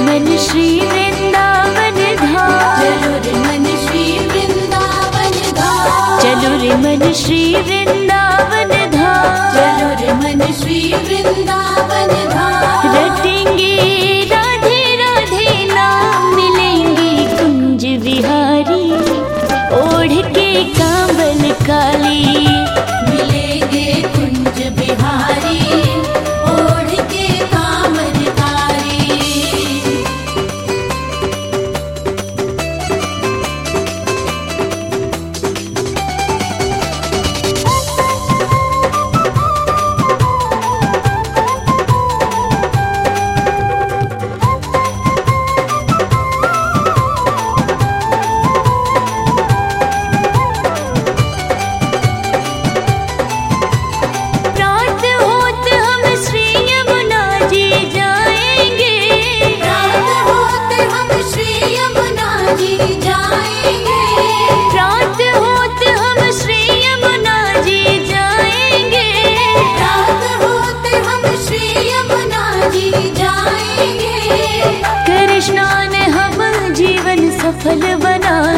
मन श्री वृंदावन धाम, चलो रे मन श्री वृंदावन धाम, चलो रे मन श्री वृंदावन धाम, चलो रे मन श्री वृंदावन धाम। रटेंगे राधे राधे नाम, मिलेंगे कुंज विहारी ओढ़ के कांवल काली, मिलेंगे कुंज बिहारी ओढ़ के कामनकारी। रात होत हम श्री यमुना जी जाएंगे, रात होते हम श्री यमुना जी जाएंगे, रात होत हम श्री यमुना जी जाएंगे, रात होते हम श्री यमुना जी जाएंगे। कर स्नान हम जीवन सफल बनाएंगे,